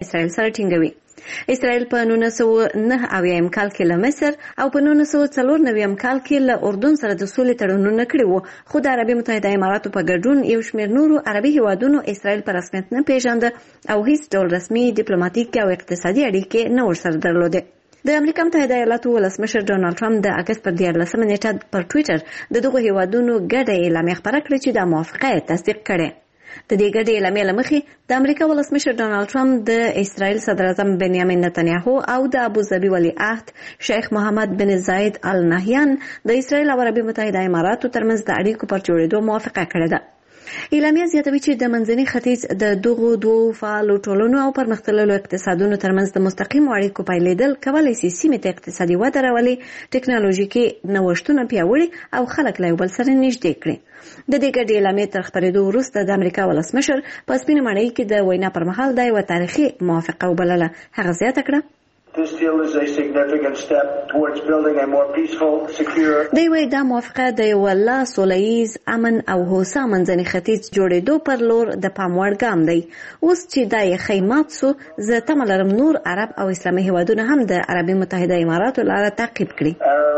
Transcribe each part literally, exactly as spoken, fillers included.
اسرائیل سره ټینګوي. اسرائیل په نولس سوه نهه اویا کال کې له مصر او په نولس سوه څلور نوي کال کې له اردن سره د سولې تړونونه کړي وو، خو د عربي متحده اماراتو په ګډون یو شمېر نورو عربي هیوادونو اسرائیل په رسمیت نه پیژانده او هیڅ ډول رسمي ډیپلوماټیک او اقتصادي اړیکې نه ورسره درلودې. د امریکا متحده ایالاتو ولسمشر ډونالد ټرمپ د اګست پر دیارلسمه نیټه پر ټویټر د دغو هیوادونو ګډه اعلامیه خپره کړې چې د موافقه تصدیق کړې. د دې ګډې اعلامیې له مخې د امریکا ولسمشر ډونالد ټرمپ د اسرائیل صدر اعظم بنیامین نتنیاهو او د ابوظبي ولیعهد شیخ محمد بن زاید ال نهیان د اسرائیل او عربي متحده اماراتو ترمنځ د اړیکو پر جوړېدو موافقه کړې ده. اعلامیه زیاتوي چې د منځني ختیځ د دغو دوو فعالو ټولنو او پرمختللو اقتصادونو ترمنځ د مستقیمو اړیکو پایلیدل کولی شي سیمې ته اقتصادي وده راولي، ټکنالوژیکي نوښتونه پیاوړي او خلک له یو بل سره نږدې کړي. د دې ګډې اعلامیې تر خپرېدو وروسته د امریکا ولسمشر په سپینه ماڼۍ کې د وینا پر مهال دا یوه تاریخي موافقه وبلله. هغه زیاته کړه دی وایي دا موافقه د یوه لا سوله ییز، امن او هوسا منځني ختیځ جوړېدو پر لور د پام وړ ګام دی. اوس چې دا یې ښی مات سو، زه تمه لرم نور عرب او اسلامي هیوادونه هم د عربي متحده اماراتو لاره تعقیب کړي.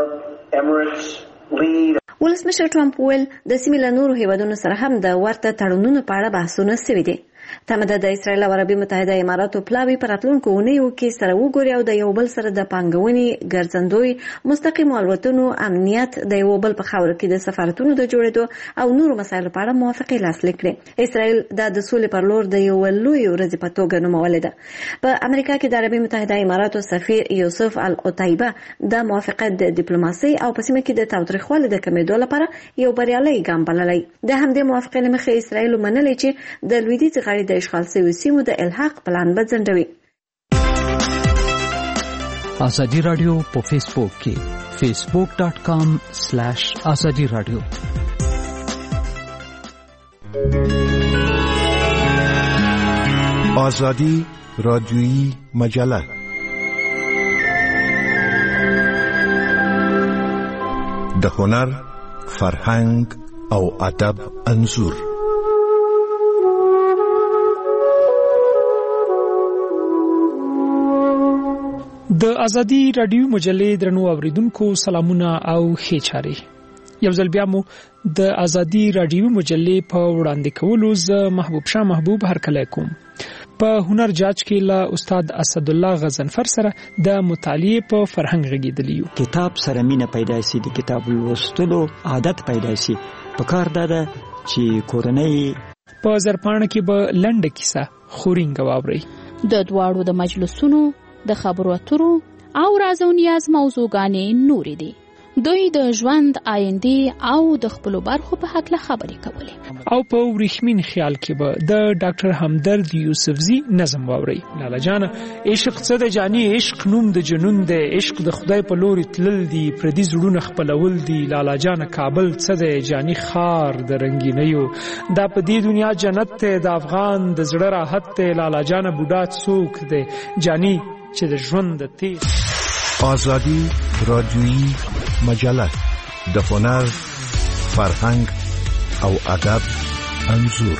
ولسمشر ټرمپ ویل د سیمې له نورو هیوادونو سره هم د ورته تړونونو په اړه بحثونه سوي دي. تمه ده د اسرائیل او عربي متحده اماراتو پلاوي په راتلونکو اونیو کې سره وګوري او د یو بل سره د پانګونې، ګرځندوی، مستقیمو الوتنو، امنیت، د یو بل په خاوره کې د سفارتونو د جوړېدو او نورو مسایلو په اړه موافقې لاسلیک کړې. اسرائیل دا د سولې پر لور د یو لوی ورځې په توګه نومولې ده. په امریکا کې د عربي متحده اماراتو سفیر یوسف العتیبه دا موافقه د ډیپلوماسۍ او په سیمه کې د تاوتریخوالي د کمېدو لپاره یو بریالی ګام بللی. د همدې موافقې له مخې اسرائیل ومنلې چې د لویدیځ غاړې د اشغال شویو سیمو د الحاق پلان به ځنډوي. ازادي رادیو په فیسبوک کې فیسبوک ډاټ کام سلیش ازادي رادیو. آزادی رادیویی مجله د هنر، فرهنګ او ادب انځور. د ازادي رادیو مجلې درنو اوریدونکو سلامونه او ښې چارې. یو ځل بیا مو د ازادي رادیو مجلې په وړاندې کولو زه محبوب شاه محبوب هرکلی کوم. په هنر جاج کې له استاد اسد الله غزنفر سره د مطالعې په فرهنګ غږیدلی یو. کتاب سره مینه پیدا شي، د کتاب لوستلو عادت پیدا شي. په کار دا ده چې کورنۍ په زرپاڼه کې به لنډه کیسه خورینګ واوري. د دواړو د مجلسونو د خبرو اترو او راز او نیاز موضوعګانې نورې دي. دوی د ژوند، آینده او د خپلو برخو په هکله خبرې کولې. او په ورېښمین خیال کې به د ډاکټر همدرد یوسفزي نظم واوري. لالا جانه عشق څه د جاني عشق نوم د جنون د عشق د خدای په لوري تلل دي، پردي زړونه خپلول دي. لالا جانه کابل څه د جاني خار د رنگینیو، دا په دې دنیا جنت ته د افغان د زړه راحت ته. لالا جانه بوډا څوک دی جاني چې د ژوند د تیز. آزادی رادیویی مجله د هنر، فرهنګ او ادب انځور.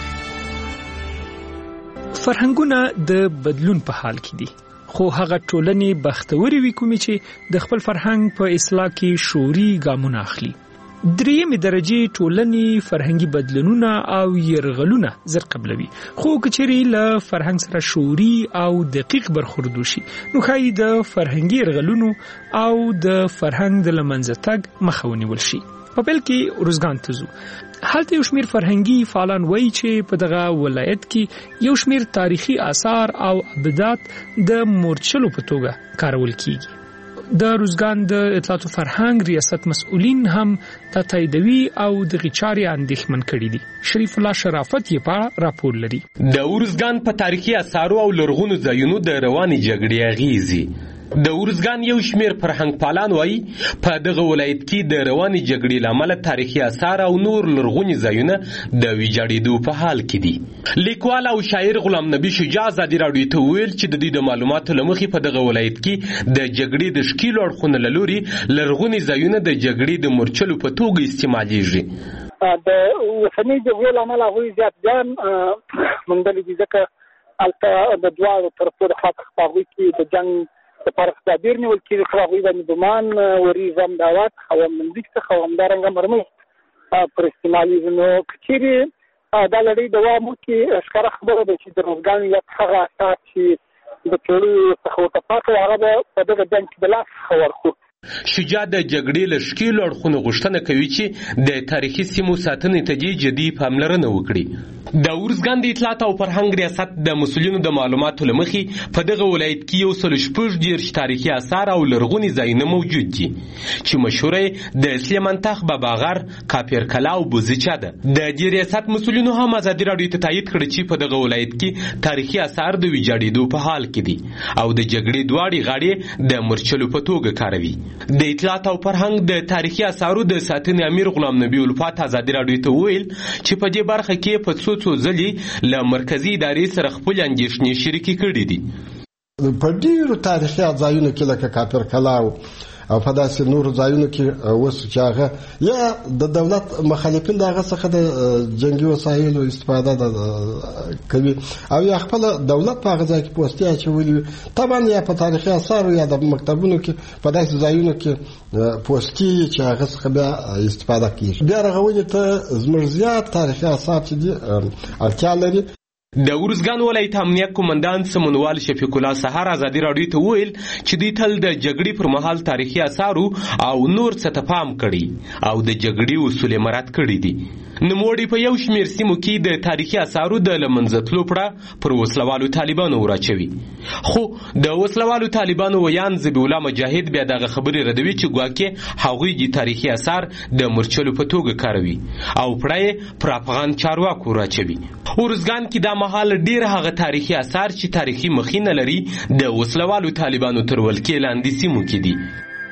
فرهنګونه د بدلون په حال کې دي، خو هغه ټولنې بختوري وي کومې چې د خپل فرهنګ په اصلاح کې شعوري ګامونه اخلي. درېیمې درجې ټولنې فرهنګي بدلونونه او یرغلونه زر قبلوي، خو کچېرې له فرهنګ سره شعوري او دقیق برخورد وشي نو ښایي د فرهنګي یرغلونو او د فرهنګ د له منځه تګ مخه ونیول شي. په پیل کې ارزګان ته ځو. هلته یو شمېر فرهنګي فعالان وایي چې په دغه ولایت کې یو شمېر تاریخي آثار او ابدات د مورچلو په توګه کارول کیږي. د روزګان د اطلاعات او فرهنګ ریاست مسؤلین هم دا تاییدوي او د غچاري اندېښمن کړي دي. شریف الله شرافت یې په راپور لري. د ورزګان په تاریخي آثارو او لرغونو ځایونو د رواني جګړې اغیزې. د ورزګان یو شمېر فرهنګ پالان وایي په دغه ولایت کې د رواني جګړې لامل تاریخي آثار او نور لرغوني ځایونه د ویجاړېدو په حال کې دي. لیکوال او شاعر غلام نبی شجاع ازادي راډیو ته ویل چې د دې د معلوماتو له مخې په دغه ولایت کې د جګړې د ښکیلو اړخونو له لوري لرغوني ځایونه د جګړې د مورچلو په توګه استعمالېږي. د اوسنۍ جګړې له امله هغوی زیات زیان موندلی دي، ځکه البته د دواړو طرفو د خاطر خپاوي کې د جنگ لپاره تدابیر نیول کېږي. خپاوي باندې ګمان وریزم دعوت خوامندګ څخه خوامدارنګ مرمه پر استعمالي نو کچېری دا لړۍ دوام وکړي. ښکاره خبره ده چې د روزګان یو هغه اساس چې د ټولو څخه تفاوت هغه په دغه جنگ کې د لاس خبرخو. شجاع د جګړې له ښکیلو اړخونو غوښتنه کوي چې د تاریخي سیمو ساتنې ته دې جدي پاملرنه وکړي. د ارزګان د اطلاعات او فرهنګ ریاست د مسؤلینو د معلوماتو له مخې په دغه ولایت کې یو سل شپږ دېرش تاریخي آثار او لرغوني ځایونه موجود دي چې مشهوره د سلیمان تخ باباغر، کاپیر کلا او بوزچا ده. د دې ریاست مسؤلینو هم ازادي راډیو ته تایید کړی چې په دغه ولایت کې تاریخي آثار د ویجاړېدو په حال کې دي او د جګړې دواړې غاړې د مرچلو په توګه کاروي. د اطلاعات او فرهنګ د تاریخي آثارو د ساتنې امیر غلام نبی الفات ازادي راډیو ته ویل چې په دې برخه کې په څو څو ځلې له مرکزي ادارې سره خپل اندېښنې شریکې کړې دي. په ډېرو تاریخي ځایونو کې لکه کاپیر کلا او په داسې نورو ځایونو کې اوس چې هغه یا د دولت مخالفین د هغه څخه د جنګي وسایلو استفاده کوي او یا خپل دولت په هغه ځای کې پوسټي اچولي طبعا یا په تاریخي آثارو یا د مکتبونو کې په داسې ځایونو کې پوسټي چې هغه څخه بیا استفاده کیږي. بیا رغونې ته زموږ زیات تاریخي آثار چې دي اړتیا لري. د ارزګان ولایت امنیت قومندان سمونوال شفیق الله سحر ازادي راډیو ته ویل چې دوی تل د جګړې پر مهال تاریخي آثارو او نور څه ته پام کړي او د جګړې اصول مراعات کړي دي. نوموړي په یو شمېر سیمو کې د تاریخي آثارو د له منځه تلو پړه پر وسلوالو طالبانو وراچوي. خو د وسلوالو طالبانو ویان ذبیح الله مجاهد بیا دغه خبرې ردوي چې ګواکې هغوی د تاریخي آثار د مرچلو په توګه کاروي او پړه یې پر افغان چارواکو وراچوي. ارزګان کې دا مهال ډیر هغه تاریخي آثار چې تاریخي مخینه لري د وسلوالو طالبانو تر ولکې لاندې سیمو کې دي.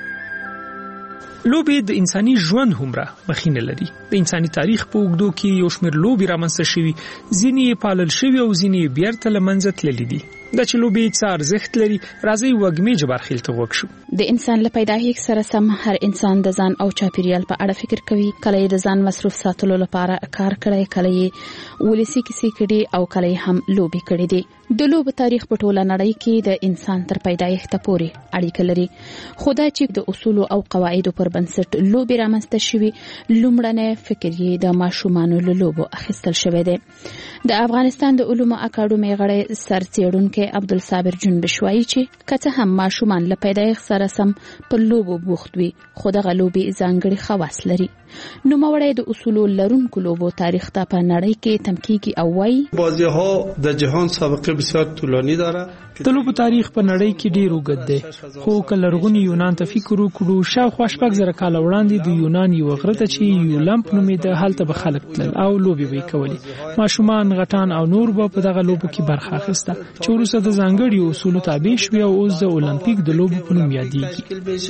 لوبې د انساني ژوند همره مخینه لري. د انساني تاریخ په اوږدو کې یو شمېر لوبې رامنځته شوي، ځینې یې پالل شوي او ځینې یې بیرته له منځه تللي دي. دا چې لوبې څه ارزښت لري راځي وږمې جبارخیل ته غوږ شو. د انسان له پیدایښت سره سم هر انسان د ځان او چاپیریال په اړه فکر کوي. کله یې د ځان مصروف ساتلو لپاره کار کړی، کله یې ولسی کیسې کړي او کله یې هم لوبې کړي دي. د لوبو تاریخ په ټوله نړۍ کې د انسان تر پیدایښت پورې اړیکه لري. خو دا چې د اصول او قواعدو پر بنسټ لوبې رامنځته شوي، لومړنی فکر یې د ماشومانو له لوبو اخیستل شوی دی. د افغانستان د علومو اکاډمۍ غړی سرڅېړونکی عبدالصابر جنبش وایي چې که څه هم ماشومان له پیدایښت سره سم په لوبو بوخت وي، خو دغه لوبې ځانګړي خواص لري. نوموړی د اصولو لرونکو لوبو تاریخ ته په نړۍ کې تم کیږي او وایي بازی‌ها د جهان سابقه بسیار طولانی داره. د لوبو تاریخ په نړۍ کې ډیر اوږد دی، خو که لرغوني یونان ته فکر وکړو، شاوخوا شپږ زره کاله وړاندې د یونان یو غره ته چې یولمپ نومېده هلته به خلک تلل او لوبې به یې کولې. ماشومان، غټان او نور به په دغه لوبو کې برخه اخیسته چې وروسته د ځانګړي اصولو تابع شوي او اوس د اولمپیک د لوبو په نوم یادېږي.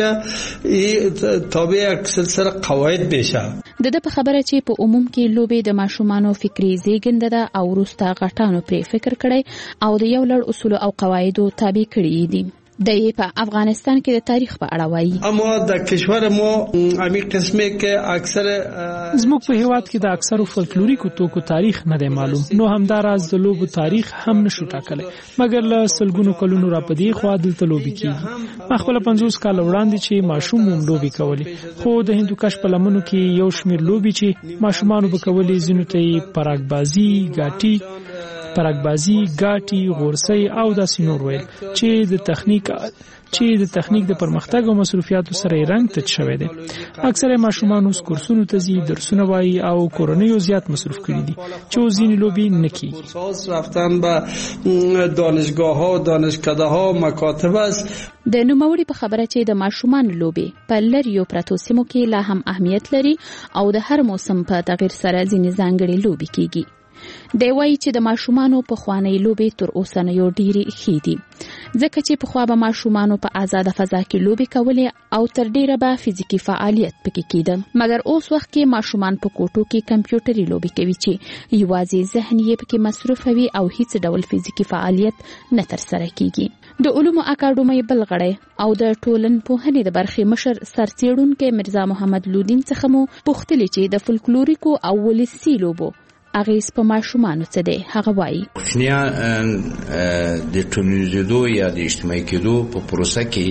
تابع یک سلسله قواعد بشه. د د په خبره چې په عموم کې لوبې د ماشومانو فکری زیږنده ده او وروسته غټانو پرې فکر کړی او د یو لړ اصول او قواعدو تابع کړي دي. د په افغانستان کې د تاریخ په اړه وایي. اما د کشور مو امی قسمه کې اکثر زموږ په هیواد کې د اکثرو فولکلوریکو توکو تاریخ نه دی معلوم، نو همداراز د لوبو تاریخ هم نشو ټاکلی، مګر له سلګونو کلونو را پدې خوا دلته لوبې کیږي. ما خپل پنځوس کال وړاندې چې ماشوم هم لوبې کولې، خو د هندوکش په لمنو کې یو شمېر لوبې چې ماشومانو به کولې، ځینو ته یې پراګبازي، ګاټي پرګبازي، ګاټي، غورسي او داسې نور ویل چې د تخنیک چې د تخنیک د پرمختګ او مصروفیاتو سره رنګ تچ شوی دی. اکثره ماشومان اوس کورسونو ته ځي، درسونه وایي او کورنۍ زیات مصروف کړي دي چې ځینې لوبې نه کیږي. رفتن به دانشگاه‌ها، دانشکده‌ها، مکاتب است. د نوموړي په خبره چې د ماشومان لوبې په لریو پرتو سیمو کې لا هم اهمیت لري او د هر موسم په تغیر سره ځینې ځانګړي لوبې کیږي. دی وایي چې د ماشومانو په خوانۍ لوبې تر اوسنیو ډېرې ښې دي، ځکه چې پخوا به ماشومانو په آزاده فضا کې لوبې کولې او تر ډېره به فزیکي فعالیت پکې کېده. مګر اوس وخت کې ماشومان په کوټو کې کمپیوټري لوبې کوي چې یوازې ذهن یې پکې مصروف وي او هیڅ ډول فزیکي فعالیت نه ترسره کیږي. د علومو اکاډمۍ بل غړی او د ټولنپوهنې د برخې مشر سرڅېړونکی مرزا محمد لودین څخه مو پوښتلې چې د فولکلوریکو او ولسي لوبو اغیز په ماشومانو څه دی هغه وایي کوچنیان د ټولنیزېدو یا د اجتماعي کېدو په پروسه کې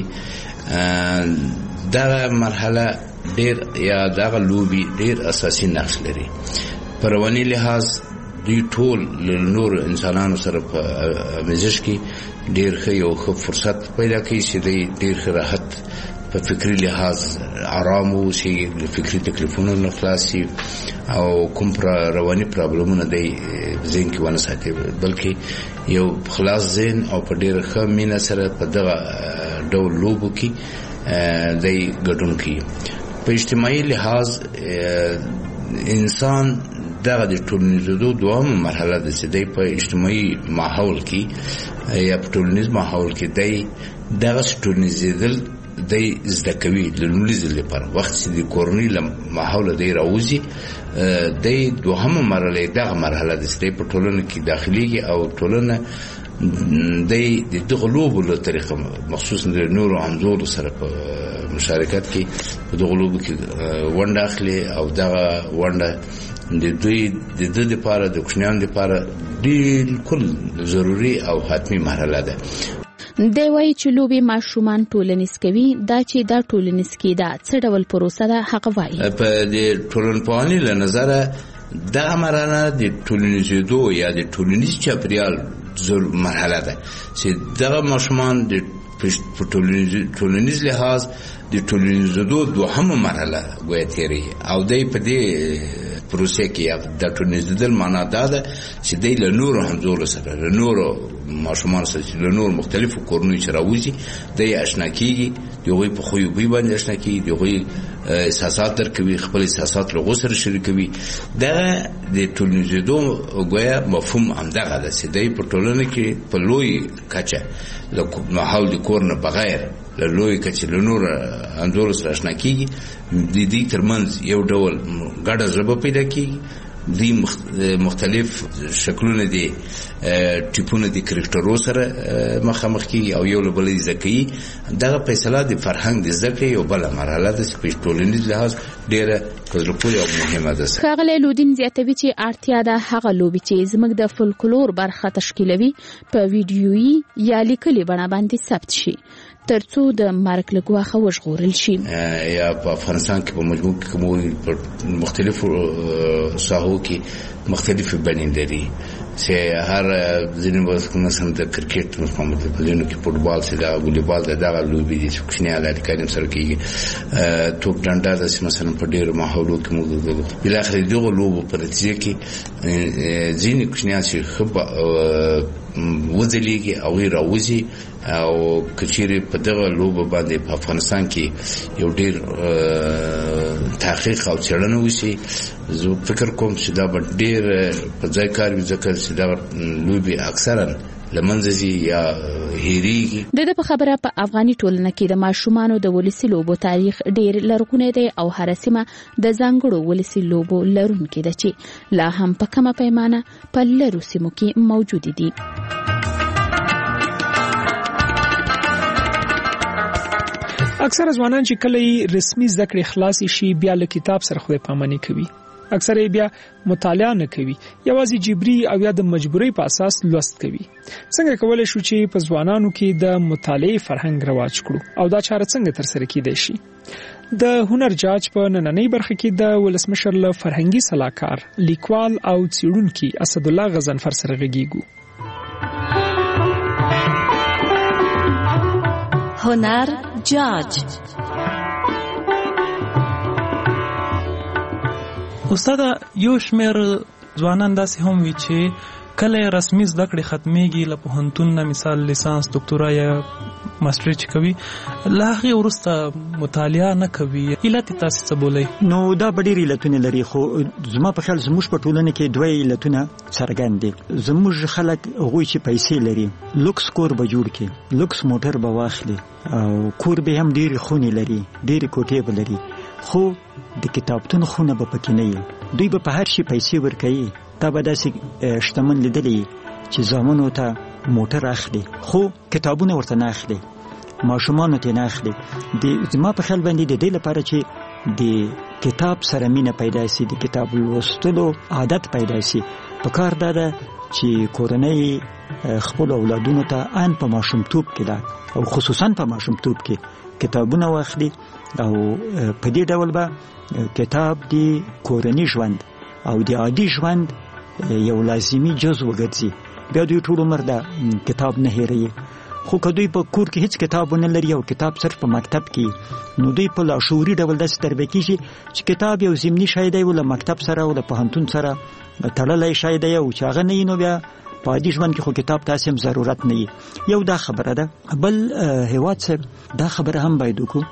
دغه مرحله ډېر یا دغه لوبي ډېر اساسي نقش لري په رواني لحاظ دوی ټول له نور انسانانو سره په مزج کې ډېر ښه یو ښه فرصت پیدا کوي چې دوی ډېر ښه راحت په فکري لحاظ آرام اوسي له فکري تکلیفونو نه خلاص شي او کوم رواني پرابلمونه دی ذهن کې ونه ساتي بلکې یو خلاص ذهن او په ډېر ښه مینه سره په دغه ډول لوبو کې دی ګډون کوي په اجتماعي لحاظ انسان دغه د ټولنیزېدو دوامه مرحله ده چې دی په اجتماعي ماحول کې یا په ټولنیز ماحول کې دی دغه ټولنیزېدل دی زده کوي د لومړي ځل لپاره وخت چې د کورنۍ له ماحوله دی راوځي دی دوهمه مرحله دغه مرحله ده چې دی په ټولنه کې داخليږي او ټولنه دی د دغه لوبو له طریقه مخصوصا د نورو همزولو سره په مشارکت کې په دغه لوبو کې ونډه اخلي او دغه ونډه د دوی د د لپاره د کوچنیانو لپاره بالکل ضروري او حتمی مرحله ده دی وایي چې لوبې ماشومان ټولنیز کوي دا چې دا ټولنیز کېده څه ډول پروسه ده هغه وایي په د ټولنپوهنې له نظره دغه مرحله د ټولنیزېدو یا د ټولنیز چاپېریال مرحله ده چې دغه ماشومان د په ټولنیز لحاظ د ټولنیزېدو دوهمه مرحله ګویا تېري او دی په دې پروسه کې د ټولنیزېدل معنا دا ده چې دی له نورو همزولو سره له نورو ماشومان سره چې له نورو مختلفو کورنیو چې راوځي دی اشنا کېږي د هغوی په خوی بوی باندې اشنا کېږي د هغوی احساسات درک کوي خپل احساسات له هغو سره شریکوي دغه د ټولنیزېدو ګویا مفهوم همدغه ده چې دی په ټولنه کې په لوی کچه له ماحول د کور نه بغیر له لوی کچې له نور همزولو سره اشنا کېږي د دې ترمنځ یو ډول ګډه ژبه پیدا کېږي دی مختلف شکلونه دي ټیپونه دي کرکټرو سره مخامخ کیږي او یو له بل زده کوي دغه فیصله د فرهنګ د زده کړې یو بل مرحله ده چې په ټولنیز لحاظ ډېره په زړه پورې او مهمه ده ښاغلی لودین زیاتوي چې اړتیا ده هغه لوبې چې زموږ د فولکلور برخه تشکیلوي په ویډیویي یا لیکلي بڼه باندې ثبت شي ترڅو د مرګ له ګواښه وژغورل شي یا په افغانستان کې په مجموع کې کوم مختلفو ساحو کې مختلفې بڼې لري چې هر ځینې مثلا د کرکټ په مدلونو کې فوټبال سره دا والیبال دا دغه لوبې دي چې کوچنیان اړیکې سره کوي توپ ډنډا د مثلا په ډېرو ماحولو کې موږ بل اخر دغه لوبو په نتیجه کې ځینې کوچنیان چې خبره وځلېږي او راوځي او کچېرې په دغه لوبه باندې په افغانستان کې یو ډېر تحقیق او څېړنه وشي زه فکر کوم چې دا به ډېر په ځای کار وي ځکه چې دا لوبې اکثرا لمنځه ځي یا هېرېږي د ده په خبره په افغاني ټولنه کې د ماشومانو د ولسي لوبو تاریخ ډېر لرغونی دی او هره سیمه د ځانګړو ولسي لوبو لرونکې ده چې لا هم په کمه پیمانه په لرو سیمو کې موجودې دي اکثر ځوانان چې کله رسمي زده کړې خلاص شي بیا له کتاب سره خو پامنې کوي اکثر بیا مطالعه نه کوي یوازې جبري او یا د مجبورۍ په اساس لوست کوي څنګه کولای شو چې په ځوانانو کې د مطالعې فرهنګ رواج کړو او دا چاره څنګه تر سره کیدای شي د هنر جاج په نننۍ برخه کې د ولسمشر له فرهنګي صلاحکار لیکوال او څېړونکي اسد الله غزنفر سره غږیږو هنر جاج استاد یو شمیر ځوانان داسې هم وي چې کله رسمي زده کړې ختمېږي له پوهنتون نه مثال لیسانس ډاکټورا یا ماستري چې کوي له هغې وروسته مطالعه نه کوي علت یې تاسې څه بولئ نو دا به ډېر علتونه لري خو زما په خیال زموږ په ټولنه کې دوه علتونه څرګند دي زموږ خلک هغوی چې پیسې لري لوکس کور به جوړ کړي لوکس موټر به واخلي او کور به هم ډېرې خونې لري ډېرې کوټې به لري خو د کتابتون خونه به پکې نه وي دوی به په هر شي پیسې ورکوي تا به داسې شتمن لیدلی چې زامنو ته موټر اخلي خو کتابونه ورته نه اخلي ماشومانو ته نه اخلي د زما په خیال باندې د دې لپاره چې د کتاب سره مینه پیدا شي، د کتاب لوستلو عادت پیدا شي. په کار دا ده چې کورنۍ خپل اولادونو ته ان په ماشومتوب کې ده او خصوصا په ماشومتوب کې کتابونه واخلي او په دې ډول به کتاب د کورنۍ ژوند او د عادي ژوند یو لازمي جزء وګرځي. بیا دوی ټول عمر دا کتاب نه هېروي. خو که دوی په کور کې هیڅ کتاب ونه لري او کتاب صرف په مکتب کې، نو دوی په لاشعوري ډول داسې تربیه کېږي چې کتاب یو ضمني شی دی، له مکتب سره او له پوهنتون سره تړلی شی دی او چې هغه نه وي نو بیا په عادي ژوند کې خو کتاب ته هم ضرورت نه وي. یو دا خبره ده. بل هیواد صاحب دا خبره هم باید وکړو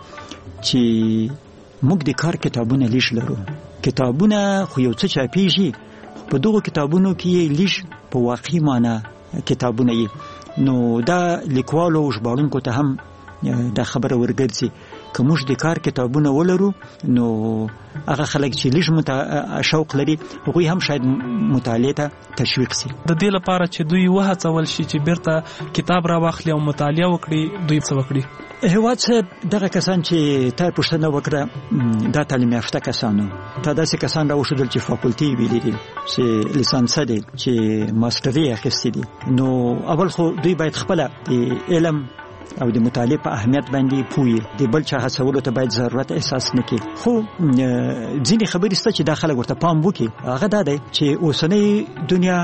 چې موږ د کار کتابونه لیش لرو. کتابونه خو یو څه چاپېږي، په دغو کتابونو کې لیش په واقعي معنا کتابونه یي. نو دا لیکوالو او ژباړونکو ته هم دا خبره ورګرځي که موږ د کار کتابونه ولرو نو هغه خلک چې لږ مت شوق لري هغوی هم شاید مطالعې ته تشویق شي. د دې لپاره چې دوی وهڅول شي چې بیرته کتاب راواخلي او مطالعه وکړي، دوی څه وکړي؟ هیواد صاحب دغه کسان چې تا پوښتنه وکړه دا تعلیم یافته کسان وو. تا داسې کسان راوښودل چې فاکولټي یې ویلي دي، چې لیسانسه دي، چې ماسټري یې اخیستې دي. نو اول خو دوی باید خپله د علم او د مطالعې په اهمیت باندې پوهي، د بل چا هڅولو ته باید ضرورت احساس نه کړي. خو ځینې خبرې شته چې دا خلک ورته پام وکړي. هغه دا دی چې اوسنۍ دنیا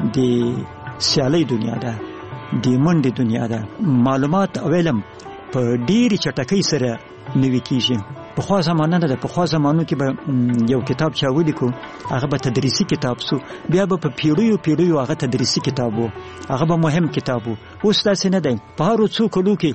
د سیالۍ دنیا ده، د منډې دنیا ده. معلومات او علم په ډېرې چټکۍ سره نوي کېږي. پخوا زمانه ده، پخوا زمانو کې به یو کتاب چا ولیکو هغه به تدریسي کتاب سو، بیا به په پیړیو پیړیو هغه تدریسي کتاب و، هغه به مهم کتاب و. اوس داسې نه دی. په هرو څو کلو کې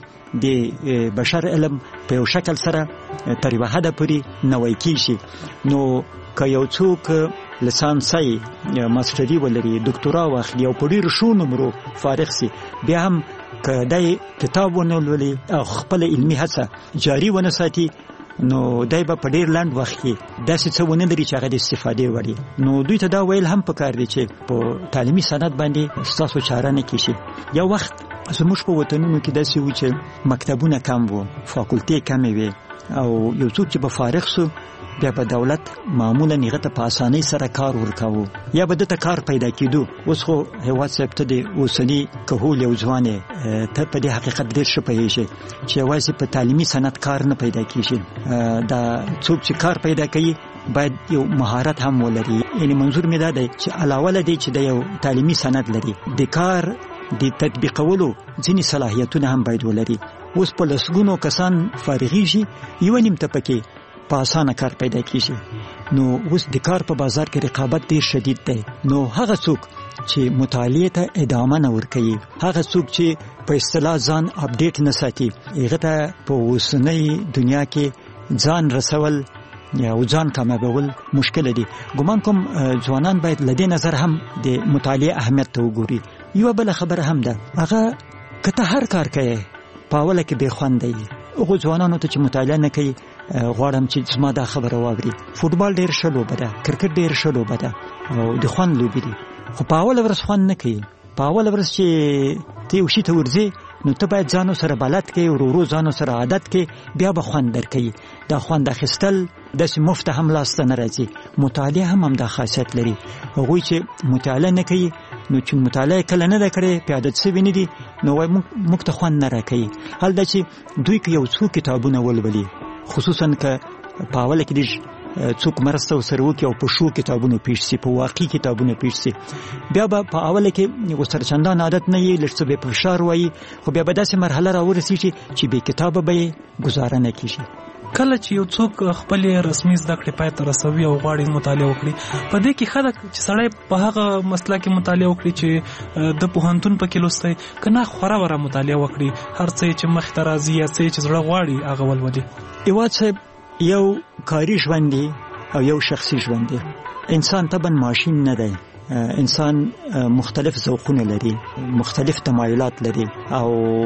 د بشر علم په یو شکل سره تر یوه حده پورې نوی کېږي. نو که یو څوک لیسانسي ماسټري ولري، ډاکټورا واخلي او په ډېرو ښو نمرو فارغ سي، بیا هم که دی کتاب ونه لولي او خپله علمي هڅه جاري ونه ساتي، نو دای به په ډېر لنډ وخت کې داسې څه ونه لري چې هغه د استفادې وړ وي. نو دوی ته دا ویل هم پکار دي چې په تعلیمي سند باندې ستاسو چاره نه کېږي. یو وخت زموږ په وطنونو کې داسې و چې مکتبونه کم وو، فاکولټې کمې وې، او یو څوک چې به فارغ سو بیا به دولت معمولا هغه ته په اسانۍ سره کار ورکاوه یا به دته کار پیدا کېدو. اوس خو هیواد صاحب ته د اوسني کهول یو ځوان ته په دې حقیقت ډېر ښه پوهېږي چې یوازې په تعلیمي سند کار نه پیدا کېږي. دا څوک چې کار پیدا کوي باید یو مهارت هم ولري. یعنی منظور مې دا دی چې علاوه له دې چې د یو تعلیمي سند لري، د کار د تطبیقولو ځینې صلاحیتونه هم باید ولري. اوس په لسګونو کسان فارغېږي، یوه نیمته پکې په اسانه کار پیدا کېږي. نو اوس د کار په بازار کې رقابت ډېر شدید دی. نو هغه څوک چې مطالعې ته ادامه نه ورکوي، هغه څوک چې په اصطلاح ځان اپډیټ نه ساتي، هغه ته په اوسنۍ دنیا کې ځان رسول یا ځان کامیابول مشکل دي. ګمان کوم ځوانان باید له دې نظر هم د مطالعې اهمیت ته وګوري. یوه بله خبره هم ده، هغه که ته هر کار کوې په اوله کې بې خونده وي. هغو ځوانانو ته چې مطالعه نه کوي غواړم چې زما دا خبره واوري. فوټبال ډېر ښه لوبه ده، کرکټ ډېر ښه لوبه ده او د خوند لوبې دي، خو په اوله ورځ خوند نه کوي. په اوله ورځ چې ته یو شي ته ورځې نو ته باید ځانو سره بلد کړې، ورو ورو ځانو سره عادت کړې، بیا به خوند درکوي. دا خوند اخیستل داسې مفته هم لاسته نه راځي. مطالعه هم هم دا خاصیت لري. هغوی چې مطالعه نه کوي نو چې مطالعه کله نه ده کړې، په عادت شوي نه دي، نو وایي موږ ته خوند نه راکوي. حال دا چې دوی که یو څو کتابونه ولولي، خصوصا که په اوله کې لږ څوک مرسته ورسره وکړي او په ښو کتابونو پېښ شي، په واقعي کتابونو پېښ شي، بیا به په اوله کې ورسره چندان عادت نه وي، لږ څه به یې په فشار وایي، خو بیا به داسې مرحله راورسېږي چې بې کتابه به یې ګزاره نه کېږي. کله چې یو څوک خپل رسمي زده کړې پای ته رسوي او غواړي مطالعه وکړي، په دې کې ښه ده چې سړی په هغه مسله کې مطالعه وکړي چې د پوهنتون پکې لوستی، که نه خوره وره مطالعه وکړي، هر څه چې مخې ته راځي یا څه چې زړه غواړي هغه ولولي. هیواد صاحب یو کاري ژوند دی او یو شخصي ژوند دی. انسان طبعا ماشین نه دی. انسان مختلف ذوقونه لري، مختلف تمایلات لري، او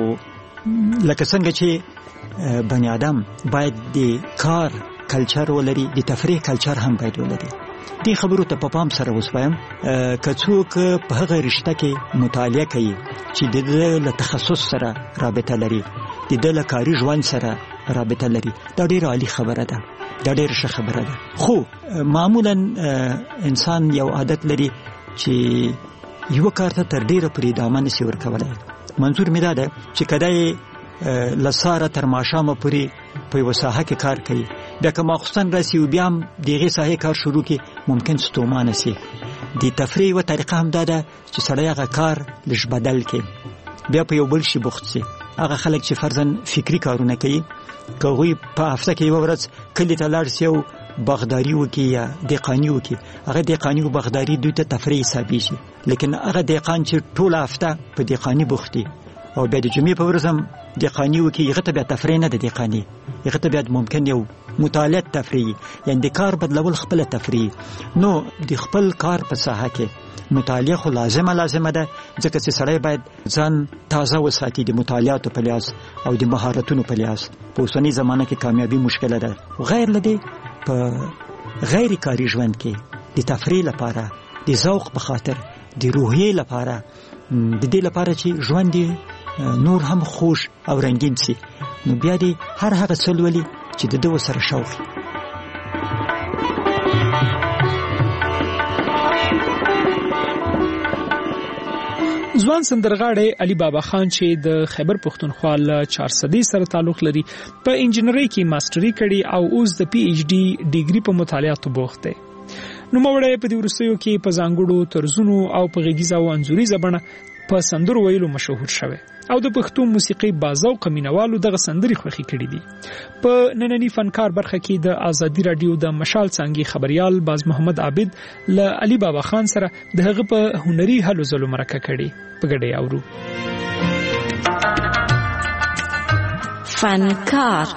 لکه څنګه چې بنی آدم باید د کار کلچر ولري، د تفریح کلچر هم باید ولري. دې خبرو ته په پام سره وسوایم، که څوک په هغه رشته کې مطالعه کوي چې د دې له تخصص سره رابطه لري، د دې له کاري ژوند سره رابطه لري. دا ډیره عالی خبره ده، دا ډیره ښه خبره ده. خو معمولا انسان یو عادت لري چې یو کار ته تر ډیره پرې ادامه نشي ورکولای. منظور مې دا ده چې کدی لساره تر ماښامه پورې په یوه ساحه کې کار کوي، بیا که ماخوستن راسي او بیا هم د هغې ساحې کار شروع کړي، ممکن ستومانه سي. د تفریح یوه طریقه هم دا ده چې سړی هغه کار لږ بدل کړي، بیا په یو بل شي بوخت سي. هغه خلک چې فرضاً فکري کارونه کوي، که هغوی په هفته کې یوه ورځ کلي ته لاړ سي او باغداري وکړي یا دهقاني وکړي، هغه دهقاني او باغداري دوی ته تفریح حسابېږي. لیکن هغه دهقان چې ټوله هفته په دهقاني بوخت دي او بیا د جمعې په ورځ هم دهقاني وکړي، هغه ته بیا تفریح نه ده دهقاني، هغه ته بیا ممکن یو مطالعه تفریح، یعنی د کار بدلول خپله تفریح. نو د خپل کار په ساحه کې مطالعه خو لازمه لازمه ده، ځکه چې سړی باید ځان تازه وساتي د مطالعاتو په لحاظ او د مهارتونو په لحاظ. په اوسنۍ زمانه کې کامیابي مشکله ده. غیر له دې په غیر کاري ژوند کې د تفریح لپاره، د ذوق په خاطر، د روحیې لپاره، د دې لپاره چې ژوند نور هم خوش او رنگین سي، نو بیا دې هر هغه څه لولي چې د ده سره شوق. ځوان سندرغاړی علي بابا خان چې د خیبر پښتونخوا له چارسدي سره تعلق لري، په انجینرۍ کې ماستري کړي او اوس د پی ایچ ډي ډیګري په مطالعاتو بوخت دی. نوموړی په دې وروستیو کې په ځانګړو طرزونو او په غږیزه او انځوریزه بڼه په سندرو ویلو مشهور شوی او د پښتو موسیقي باذوقه مینوالو دغه سندري خوښي کړي دي. په نننی فنکار برخه کې د آزادي رادیو د مشال څانګې خبريال باز محمد عابد له علي بابا خان سره د هغه په هنري هلو ځلو مرکه کړي. په ګډه اورو. فنکار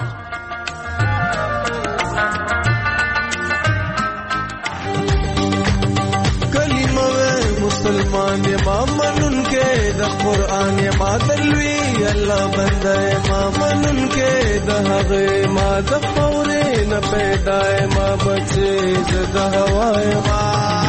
مسلمان ما منن کے د قرآن ما دلوی اللہ بندہ ما منن کے د حق ما د فورے نہ پیدا ما بچے د هوای ما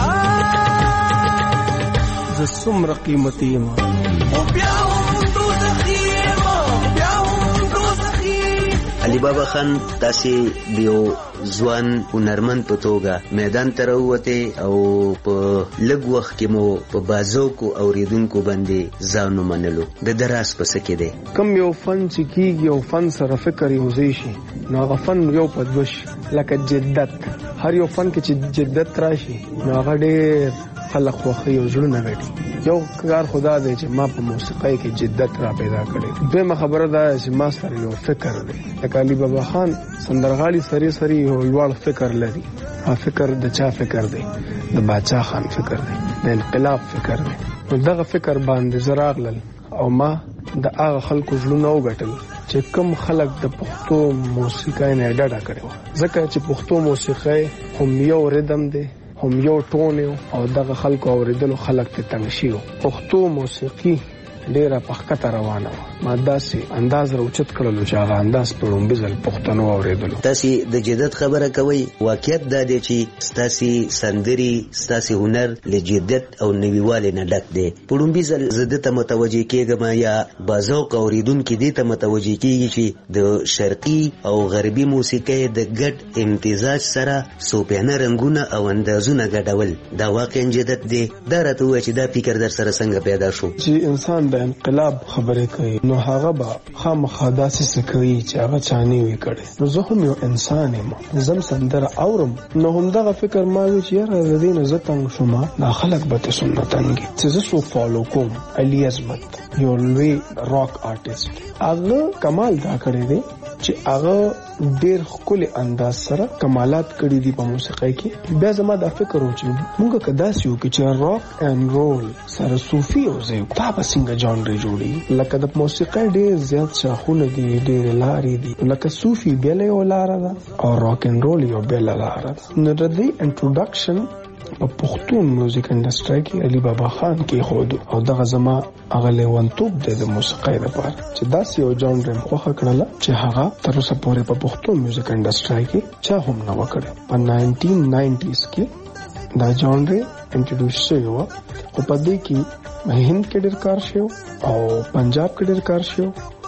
ز سمر قیمتي ما او بیا تو زخیما بیا تو زخی. علي بابا خان تاسې دیو ځوان هنرمند په توګه میدان ته راووتې او په لږ وخت کې مو په بازوکو اوریدونکو باندې ځان ومنلو. د ده راز په څه کې دی؟ کم یو فن چې کېږي یو فن سره فکر یوځای شي، نو هغه فن یو په دوه شي. لکه جدت، هر یو فن کې چې جدت راشي نو هغه ډېر خلق خوښوي او زړونه ګټي. یو کار خدا دی چې ما په موسیقۍ کې جدت را پیدا کړی. دویمه خبره دا چې ما سره یو فکر دی. لکه علي بابا خان سندرغاړي سری سری یو لوړ فکر لري. ها فکر د چا فکر دی؟ د باچا خان فکر دی، د انقلاب فکر دی. نو دغه فکر باندې زه راغلل او ما د هغه خلکو زړونه وګټل چې کوم خلک د پښتو موسیقۍ نه ډډه کړې وه. ځکه چې پښتو موسیقۍ هم یو ریدم دی، هم یو ټون یو او دغه خلکو اوریدلو خلک ته تنګ شي. پښتو موسیقي ډیره په ښکته روانه وه. ما داسې انداز راوچت کړلو چې هغه انداز په لومبي ځل پښتنو اوریدلو. تاسې د جدت خبره کوئ، واقعیت دا دی چې ستاسې سندري، ستاسې هنر له جدت او نویوالي نه ډک دی. په لومبي ځل زه دې ته متوجه کېږم یا باذوقه اوریدونکي دې ته متوجه کېږي چې د شرقي او غربي موسیقۍ د ګډ امتزاج سره صوفیانه رنګونه او اندازونه ګډول دا واقعا جدت دی. دا راته ووایه چې دا فکر در سره څنګه پیدا شو؟ چې انسان د انقلاب خبرې کوي نو هغه به خامخا داسې څه کوي چې هغه چا نه وي کړی. نو زه هم یو انسان یم، زم سندره اورم، نو همدغه فکر ما وي چې یاره د دې نه زه تنګ شوم، دا خلک به ته څومره تنګي. چې زه څوک فالو کوم، علي عظمت یو لوی راک آرټسټ، هغه کمال دا کړی دی چې هغه ډېر ښکلي انداز سره کمالات کړي دي په موسیقۍ کې. بیا زما دا فکر و چې موږ که داسې وکړو چې راک اینډ رول سره صوفي یوځای کړو، دا به څنګه جانرې جوړېږي. لکه د موسیقۍ ډېر زیات شاخونه دي، ډېرې لارې دي. لکه صوفي بېله یو لاره ده او راک اینډ رول یو بېله لاره ده. نو د دې انټروډکشن په پښتون میوزیک انډسټري کې علي بابا خان کې خود او دغه زما هغه لیونتوب دی د موسیقۍ لپاره چې داسې یو جانر خوښه کړله چې هغه تر اوسه پورې په پښتون میوزیک انډسټري کې چا هم نه و کړی. په ناینټین ناینټیز کې دا جانر انټروډیوس شوی و، خو په دې کې هند کې ډېر کار شوی او پنجاب کې ډېر کار شوی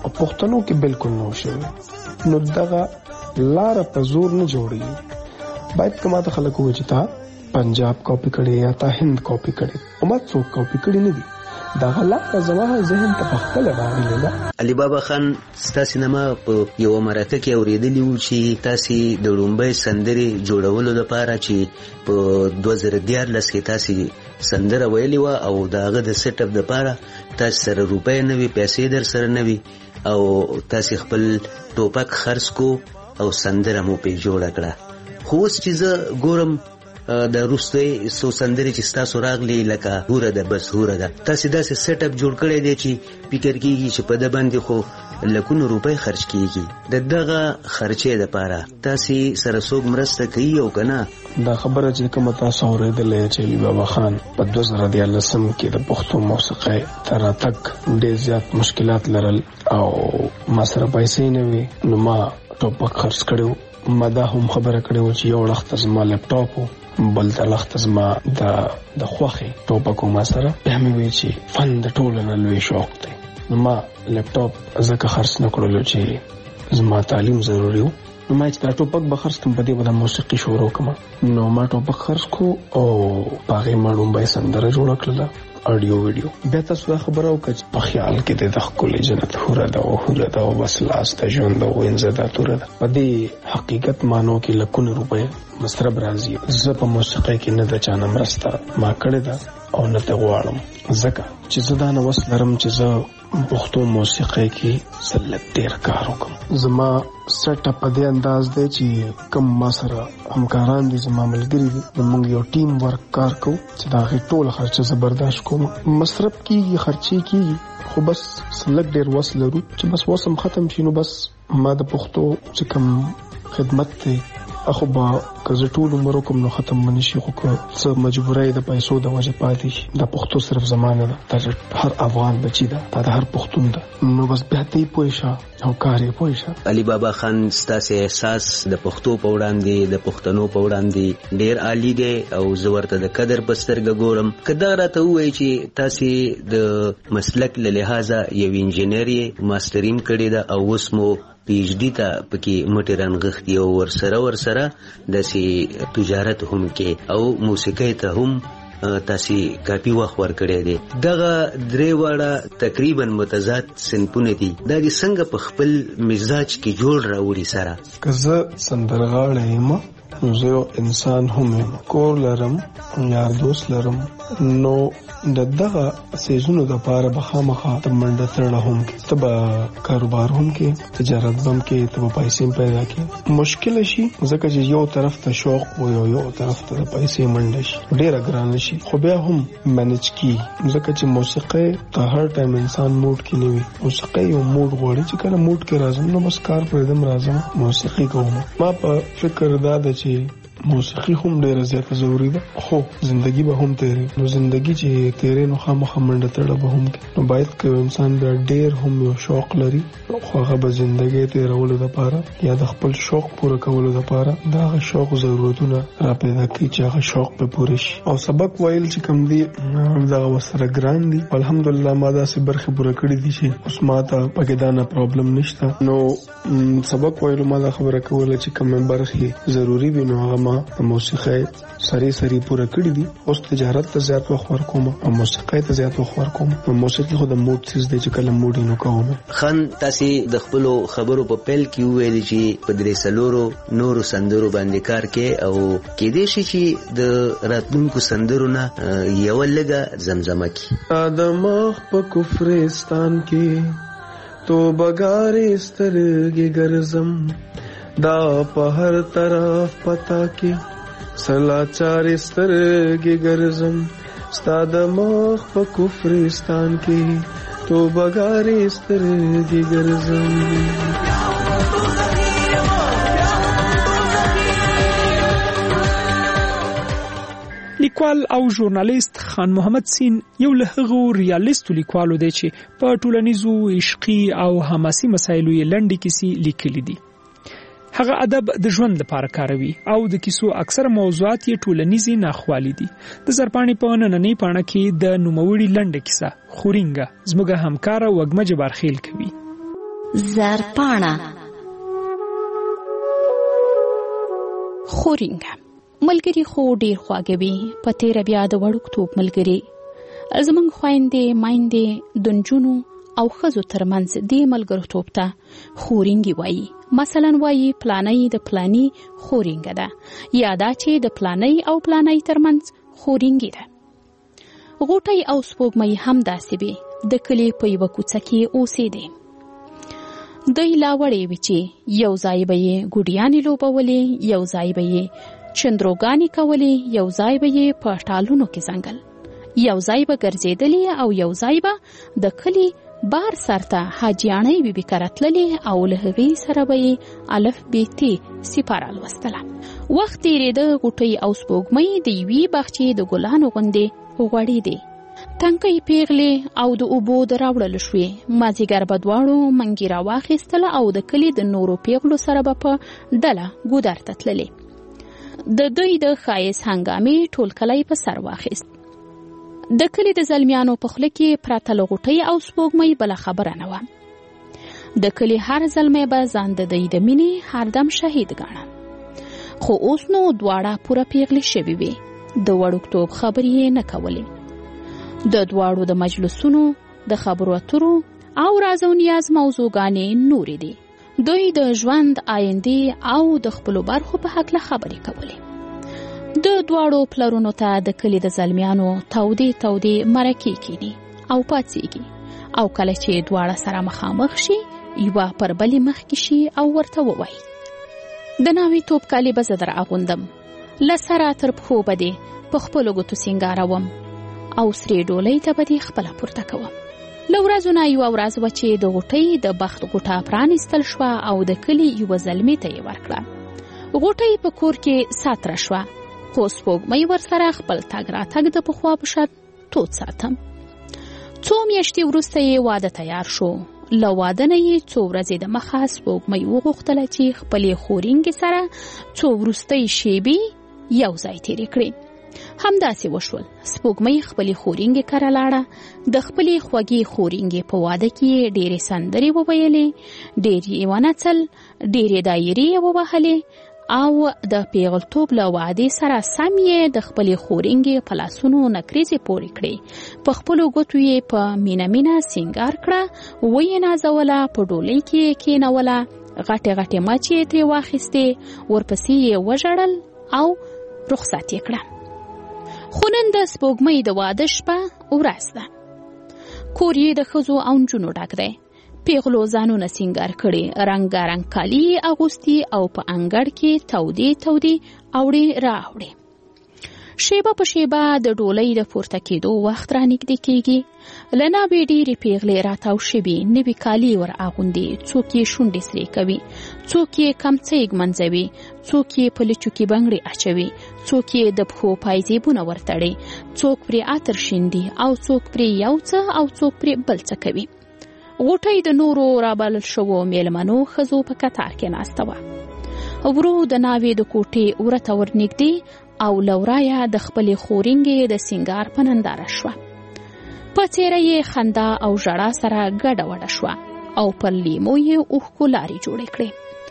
او پښتنو کې بالکل نو شوی. نو دغه لار په زور نه جوړي. باید کما ته خلک وایي چې تا پنجاب کاپی کړي یا تا هند کاپی کړي، او ما څوک کاپی کړي نه دي. دا غلط زما ذهن ته خپل راغلی ده. علي بابا خان ستاسو نامه په یو مرکه کې اوریدلی و چې تاسو د لومبۍ سندري جوړولو لپاره چې په دوه زره دیارلس کې تاسو سندره ویلې و او داغه د سیټ اپ لپاره تاسو سره روپۍ نه وي، پیسې در سره نه وي، او تاسو خپل ټوپک خرڅ کو او سندره مو په جوړ کړه. خو اوس چې زه ګورم د روسي سو سندري چې تاسو راغلي لکه هوره ده بس هوره ده، تاسو داسې سیټ اپ جوړ کړی دی چې فکر کیږي چې په د باندې خو لکونو روپۍ خرج کیږي. د دغه خرچې لپاره تاسو سره څوک مرسته کوي او کنه؟ دا خبره چې کوم تاسو اورېدلې چې علي بابا خان په دوه زره دیارلسم کې د پښتو موسیقۍ تر تک ډېر زیات مشکلات لرل او ما سره پیسې نه وي، نو ما ټوپک خرڅ کړو. ما دا هم خبره کړو چې یو وخت زما لپټاپ بل د لخت زما د د خوخه ټوپک ما سره به مې وی چې فن د ټولو نه لوی شوق دی. نو ما لپټاپ زکه خرڅ نه کړلو چې زما تعلیم ضروري و. نو ما چې دا ټوپک به خرڅ کم په دې باندې موسیقي شروع کړم. نو ما ټوپک خرڅ کو او باغې ما لومبۍ سندره جوړ کړله، اډیو ویډیو. بیا تاسو دا خبره وکړه چې په خیال کې د ښکلې جنت هوره ده او هوره ده او بس لاس ته ژوند او انزدا توره ده. په دې حقیقت مانو کې لکونه روپۍ مسترب راځي. زه په موسیقۍ کې نه د چانه مرسته ما کړې ده او نه ته غواړم، ځکه چې زه دا نه وس لرم چې زه پښتو موسیقۍ کې سلک ډېر کار وکړم. زما سیټ اپ په دې انداز دی چې کم ما سره همکاران دي، زما ملګري دي، موږ یو ټیم ورک کار کوو چې دا غي ټول خرچه زه برداشت کوم. مصرف کیږي، خرچي کیږي، خو بس سلک ډېر وس لرو چې بس وسم ختم شي. نو بس ما د پښتو چې کم خدمت دی اخو با کزه ټول عمر کوم نو ختم منی شي، خو که څه مجبورای د پیسو د وجه پاتې شي. د پښتو صرف زمانه ده، د هر افغان بچی ده، د هر پښتون ده. نو بس به ته پوښه او کارې پوښه. علي بابا خان ستاسو احساس د پښتو په وړاندې د پښتنو په وړاندې ډیر عالی دی او زه ورته د قدر په سترګه ګورم. کدا راته وایي چې تاسو د مسلک له لحاظه یو انجینر ماسترین کړی ده او اوس مو پی ایچ ډی ته پکې مټې رانغښتي او ورسره ورسره داسې تجارت هم کې او موسیقۍ ته هم تاسو کافي وخت ورکړی دی. دغه درې واړه تقریبا متضاد صنفونه دي. دا د څنګه په خپل مزاج کې جوړ راوړي سره؟ که زه سندرغاړی یم، زه یو انسان هم یم، کور لرم، یار دوست لرم، نو د دغه سیزونو د پاره به خامخا ته منډه تړه هم کې، ته به کاروبار هم کې، تجارت هم کې، ته به پیسې پیدا کې. مشکل شي ځکه چې یو طرف ته شوق و یو یو طرف ته پیسې منډه شي، ډېر ګران شي، خو بیا هم مینج کی. ځکه چې موسیقي ته هر ټایم انسان موډ کې نه وي. موسیقي یو موډ غواړي چې کله موډ کې راځم نو بس کار پر دم راځم موسیقي کوم. ما په فکر دا ده چې موسیقي هم ډیره زیاته ضروری ده، خو زندگی به هم تیری. نو زندگی چې تیری نو خامخا منډه تړه به هم کې. نو باید که انسان بیا ډیر هم یو شوق لري خو هغه به زندگی تیرولو لپاره یا د خپل شوق پوره کولو لپاره دا شوق ضرورتونه را پیدا کوي چې هغه شوق به پوره شي. او سبق ویل چې کوم دی دا وسره ګران دي. الحمدلله ما دا سه برخه پوره کړې دي چې اوس ما ته پکې دا نه پرابلم نشته. نو سبق ویلو ما دا خبره کوله چې کوم برخه ضروری وي نو هغه د موسیقۍ سری سری پوره کړی دي. اوس تجارت ته زیات وخت ورکوم او موسیقۍ ته زیات وخت ورکوم. نو موسیقي خو د موډ چیز دی چې کله موډ نو کوم. خان تاسو د خپل خبرو په پیل کې ویل چې په درې سلورو نورو سندرو باندې کار کې او کې دې شي چې د راتلونکو سندرو نه یو لګه زمزمه کی. ادمه په کفرستان کې تو بګارې سترګې ګرزم دا په هر طرف پتا کې سلاچار سترګې ګرزم ستا د مخ په کفرستان کې تو بګارې سترګې ګرزم. لیکوال او ژورنالیست خان محمد سین یو له هغو ریالیستو لیکوالو دی چې په ټولنیزو عشقي او حماسي مسایلو یې لنډې کیسې لیکلي دي. هغه ادب د ژوند لپاره کاروي او د کیسو اکثر موضوعات یې ټولنیزي ناخوالي دي. د زرپاڼې په نننۍ پاڼه کې د نوموړي لنډه کیسه خورینګه زموږ همکار وګمه جبارخیل کوي. زرپاڼه خورینګ ملګری خو ډیر خواږه په تیر بیا د وړوکتوب ملګری زمونږ خويندې مایندې دنجونو او خزو ترمنځ دی ملګرتوب ته خورینګي وایي. مثلا وایي پلانای د پلانی خورینګ ده یا دا چې د پلانای او پلانای ترمنځ خورینګي ده. غوټي او سپوږمۍ هم داسې به د کلی په یو کوڅه کې اوسېدې. دوی لا وړې وي چې یو ځای به یې ګوډیانې لوبولې، یو ځای به یې چندروګانې کولې، یو ځای به یې په ټالونو کې ځنګل، یو ځای به ګرځېدلې او یو ځای به د کلی بار سرته حاجیانې بیبي کرتللې او له هغې سره به یې الف بیتي سپاره لوستله. وخت تېرېده، غوټۍ او سپوږمۍ د یوې باغچې د ګلانو غوندې غوړېدې. تنکۍ پیغلې او د اوبو د راوړلو شوې. مازیګر به دواړو منګي راواخیستله او د کلي د نورو پیغلو سره به په ډله ګودر ته تللې. د دوی د ښایست هنګامې ټول کلی په سر واخیست. د کلي د زلمیانو په خوله کې پرته له غوټۍ او سپوږمۍ بله خبره نه وه. د کلي هر زلمی به ځان د دوی د مینې هردم شهید ګاڼه. خو اوس نو دواړه پوره پیغلې شوې وې. د وړوکتوب خبرې یې نه کولې. د دواړو د مجلسونو د خبرو اترو او راز او نیاز موضوعګانې نورې دي. دوی د ژوند آینده او د خپلو برخو په هکله خبرې کولې. د دواړو پلرونو ته د کلي د زلمیانو تودې تودې مرکې کینی او پاتېږي او کله چې دواړه سره مخامخ شي یوه پر بلې مخکې شي او ورته ووایي: د ناوې توپ کالي به زه در اغوندم، له سره تر پښو به دې په خپلو ګوتو سینګاروم او سرې ډولۍ ته به دې خپله پورته کوم. له ورځو نه یوه ورځ وه چې د غوټۍ د بخت غوټه پرانیستل شوه او د کلي یوه زلمې ته یې ورکړه. غوټۍ په کور کې ساتره شوه، خو سپوږمۍ ورسره خپل تګ راتګ د پخوا په شان تود ساتم. څو میاشتې وروسته یې واده تیار شو. له واده نه یې څو ورځې د مخه سپوږمۍ وغوښتله چې خپلې خورینګې سره څو وروستۍ شېبې یو ځای تېرې کړې. همداسې وشول. سپوږمۍ خپلې خورینګې کره لاړه. د خپلې خوږې خورینګې په واده کې یې ډېرې سندرې وویلې، ډېر یې ونڅل، ډېرې دایرې یې ووهلې او د پیغلتوب له وعدې سره سم یې د خپلې خورینګې په لاسونو نکریزې پورې کړې. په خپلو ګوتو یې په مینه مینه سینګار کړه، ویې نازوله، په ډولۍ کې یې کېنوله، غټې غټې مچې یې ترې واخیستې، ورپسې یې وژړل او رخصت یې کړه. خو نن د سپوږمۍ د واده شپه ورځ ده. کور یې د ښځو او نجونو ډک دی. پیغلو ځانونه سینګار کړي، رنګارنګ کالي اغوستي او په انګړ کې تودې تودې اوړې راوړې. شیبه په شیبه د ډولۍ د پورته کېدو وخت را نږدې کېږي. له ناوې ډېرې پیغلې راتاو شوي، نوي کالي ور اغوندي، څوک یې شونډې سرې کوي، څوک یې کمڅۍ ږمنځوي، څوک یې په لچو کې بنګړې اچوي، څوک یې د پښو پایزیبونه ورتړي، څوک پرې عطر شیندي او څوک پرې یو څه او څوک پرې بل څه کوي. غوټۍ د نورو رابلل شوو میلمنو ښځو په کتار کې ناسته وه. ورو د ناوې د کوټې ورته ورنږدې او له ورایه د خپلې خورینګې د سینګار په ننداره شوه. په څېره یې خندا او ژړا سره ګډه وډه شوه او پر لیمو یې اوښکو لارې جوړې کړې.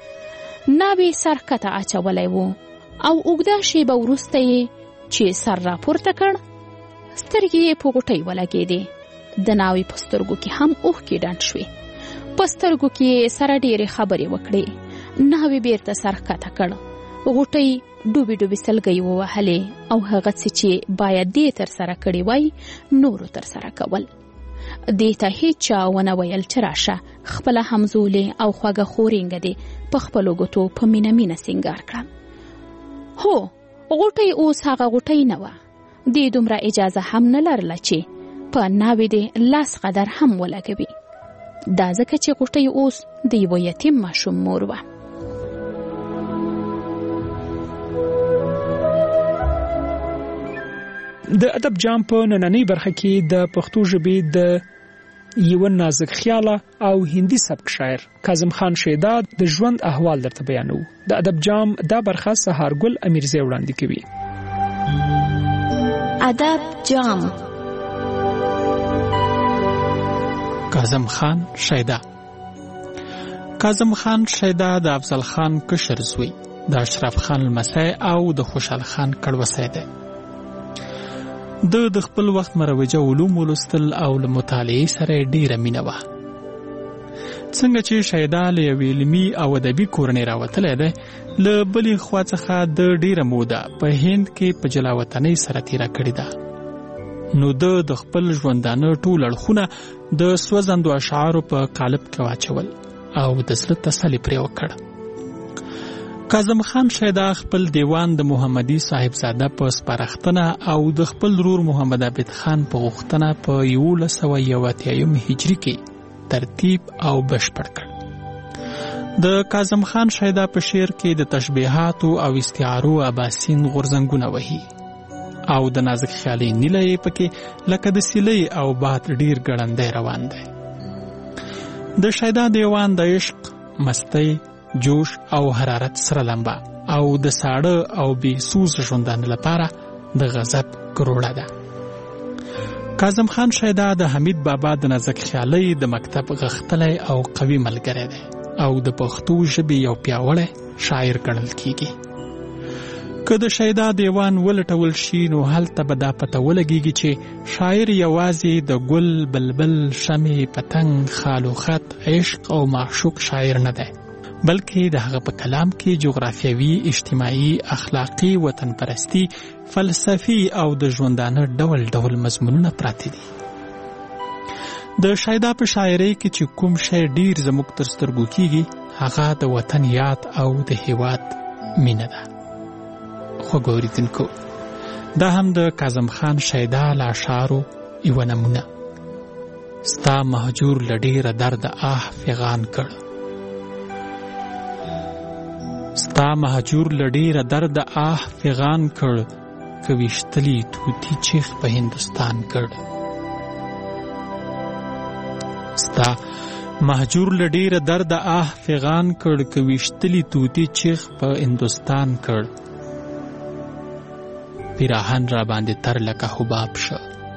ناوې سر ښکته اچولی و او اوږده شیبه وروسته یې چې سر راپورته کړ، سترګې یې په غوټۍ ولګېدې. د ناوې په سترګو کې هم اوښکې ډنډ شوې. په سترګو کې سره ډېرې خبرې وکړې. ناوې بیرته سر ښکته کړ. غوټۍ ډوبې ډوبې سلګۍ ووهلې او هغه څه چې باید دې تر سره کړي وای نورو تر سره کول. دې ته هیچا ونه ویل چې راشه خپله همزولې او خوږه خورینګه دې په خپلو ګوتو په مینه مینه سینګار کړه. هو، غوټۍ اوس هغه غوټۍ نه وه. دې دومره اجازه هم نه لرله چې په ناوې دې لاس قدر هم ولګوي. دا ځکه چې غوټۍ اوس د یوه یتیم ماشوم مور وه. د ادب جام په نننۍ برخه کې د پښتو ژبې د یو نازک خیاله او هندي سبک شاعر کاظم خان شیداد د ژوند احوال درته بیانو. د ادب جام دا برخه سهارګل امیرزی وړاندې کوي. ادب جام کاظم خان شیدا. کاظم خان شیدا د افضل خان کشر زوی، د اشرف خان لمسی او د خوشحال خان کړوسی دی. د د خپل وخت مروجه علوم ولوستل او له مطالعې سره ډیره مینه وه. څنګه چې شیدا له یوې علمي او ادبي کورنۍ راوتلی دی، له بلې خوا څخه د ډیره موده په هند کې په جلاوطنۍ سره تیره کړې ده. نو د د خپل ژوندانه ټول اړخونه د سوځندو اشعارو په قالب کې واچول او د زړه تسلي پرې وکړ. کاظم خان شیدا خپل دیوان د محمدي صاحبزاده په سپارښتنه او د خپل ورور محمد عابد خان په غوښتنه په یولس سوه یو اتیایم هجري کې ترتیب او بشپړ کړ. د کاظم خان شیدا په شعر کې د تشبیهاتو او استعارو اباسین غورځنګونه وهي او د نازک خیالي نیله یې پکې لکه د سیلۍ او باد ډیر ګړندی روان دی. د شیدا دیوان د عشق، مستی، جوش او حرارت سره لمبه او د ساړه او بې سوز ژوندانه لپاره د غضب کروړه ده. کاظم خان شیدا د حمید بابا د نازک خیالۍ د مکتب غښتلی او قوي ملګری دی او د پښتو ژبې یو پیاوړی شاعر ګڼل کیږي. که د شیدا دیوان ولټول شي نو هلته به دا پته ولګیږي چې شاعر یوازې د ګل، بلبل، شمع، پتنګ، خال و خط، عشق او معشوق شاعر نه دی، بلکې د هغه په کلام کې جغرافیوي، اجتماعي، اخلاقي، وطن پرستی، فلسفي او د ژوندانه ډول ډول مضمونونه پراته دي. د شیدا په شاعرۍ کې چې کوم شی ډیر زموږ تر سترګو کیږي هغه د وطن یاد او د هیواد مینه ده. خو ګوریدونکو، دا هم د کاظم خان شیدا له اشعارو یوه نمونه. ستا مهجور له ډیره درده آه فغان کړ، ستا مهجور له ډیره درده آه فغان کړ، که ویشتلی توتی چیخ په هندوستان کړ. ستا مهجور له ډیره درده آه فغان کړ، که ویشتلی توتی چیخ په هندوستان کړ. پیراهن را باندې تر لکه حباب شه،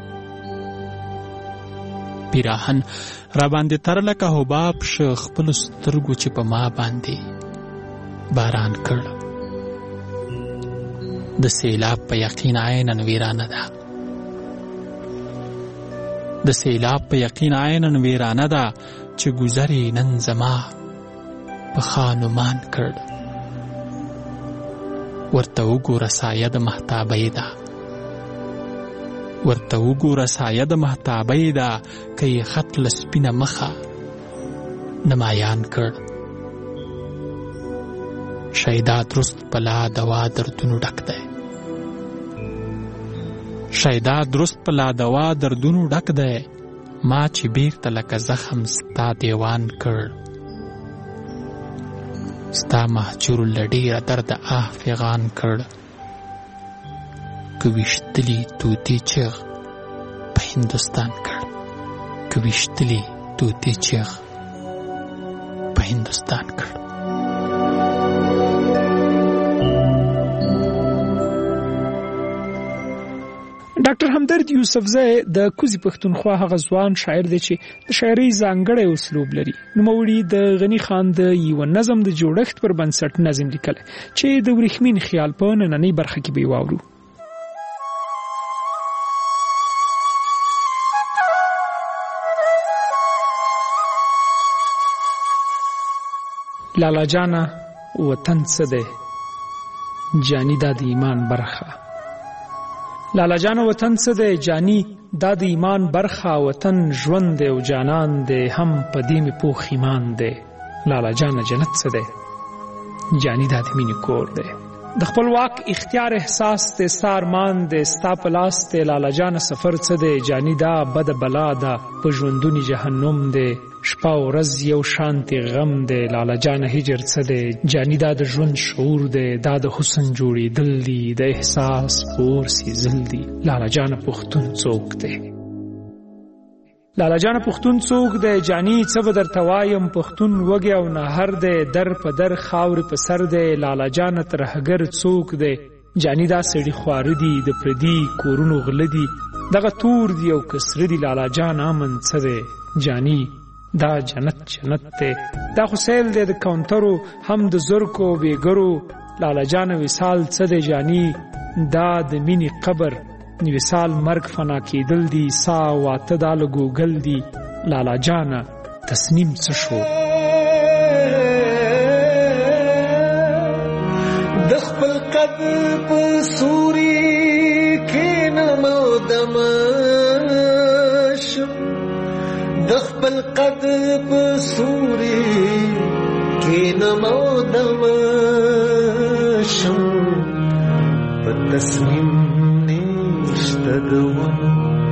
پیراهن را باندې تر لکه حباب شه، خپل سترګو چې په ما باندې باران کړ. د سیلاب په یقین عیناً ویرانه ده، د سیلاب په یقین عیناً ویرانه ده، چې گذری نن زما په خانمان کړ. ورته وګوره سایه د مهتابۍ ده، ورته وګوره سایه د مهتابۍ ده، که یې خط له سپینه مخه نمایان کړ. شیدا درست پلا دوا دردونو ډک دی، شیدا درست پلا دوا دردونو ډک دی، ما چې بیرته لکه زخم ستا دیوان کړ. ستا مهجور له ډیره درده آه فغان کړ، که ویشتلی توتی چیغ په هندوستان کړ، که ویشتلی توتی چیغ په هندوستان کړ. ډاکټر همدرد یوسفزی د کوزي پښتونخوا هغه ځوان شاعر دی چې د شاعرۍ ځانګړی اسلوب لري. نوموړي د غني خان د یو نظم د جوړښت پر بنسټ نظم لیکلی چې د ورېښمین خیال په نننۍ برخه کې به یې واورو. لالا جانا وطن څه دی، جانی دا د ایمان برخه. لالا جان وطن څه دی جانی دا د ایمان برخه، وطن ژوند دی او جانان دی هم په دې مې پوخ ایمان دی. لالا جان جنت څه دی، جانی دا د مینې کور دی. د خپل واک اختیار احساس دی، ستا ارمان دی ستا په لاس دی. لالا جان سفر څه دی، جانی دا بد بلا ده، په ژوندوني جهنم دی. شپه او ورځ یو شانتي غم دی. لالا جان هجر څه دی، جانی دا د ژوند شعور دی. دا د حسن جوړېدل دي، د احساس پور سیزل دي. لالا جان پښتون څوک دی، لالا جان پښتون څوک دی، جانی څه به درته وایم. پښتون وږی او نهر دی، در په در خاورې په سر دی. لالا جان ترهګر څوک دی، جانی دا سړي خواره دي، د پردي کورونو غله دي. دغه تور دي او کسره دي. لالا جان امن څه دی، جانی دا جنت جنت دی دا خو سیل دی د کاونټرو هم د زرکو بیګرو لالا جان وصال څه دی جاني دا د مینې قبر وصال مرګ فنا کېدل دي سا واته دا له ګوګل دي لالا جانه تصنیم څه شو د خپل قد په سوري کې نمو دمشم د خپل قد په سوري کې نمو دمشم په تصمیم نشته د ونو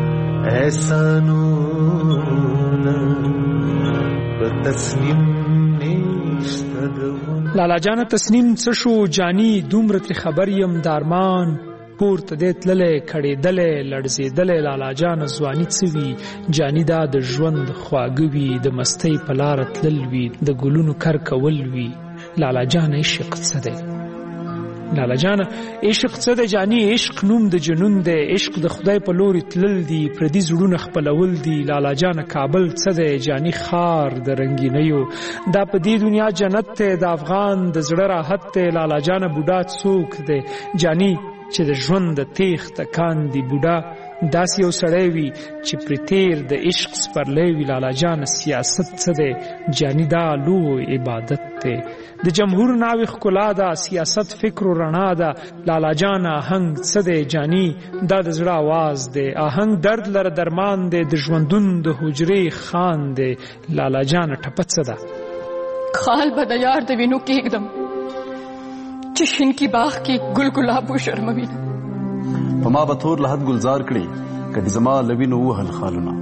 احسانونه په تصمیم نشته د ونو لالا جان تصنیم څه شو جاني دومره ترې خبر یم دارمان پورته دی تللی کړېدلی لړزېدلی لالا جان ځواني څه وي جاني دا د ژوند خواږه وي د مستۍ په لاره تلل وي د ګلونو کر کول وي لالا جان عشق څه دی لالا جان عشق څه دی جاني عشق نوم د جنون دی عشق د خدای په لوري تلل دي پردي زړونه خپلول دي لالا جان کابل څه دی جاني ښار د رنګینیو دا په دې دنیا جنت دی د افغان د زړه راحت دی لالا جان بوډا څوک دی جاني چې د ژوند د تیغ تکان دی بوډا داسې یو سړی وي چې پرې تیر د عشق سپرلی وي لالا جان سیاست څه دی جاني دا لوی عبادت دی د جمهور ناوې ښکلا ده سیاست فکر و رڼا ده لالا جان آهنګ څه دی جاني دا د زړه آواز دی آهنګ درد لره درمان دی د ژوندون د حجرې خان دی لالا جان ټپه څه ده خال به د یار د وینو کېږدم چې شین کی باغ کې ګل ګلاب وشرموي په ما به تور لحد ګلزار کړي کدي زما لوینو وهل خالونه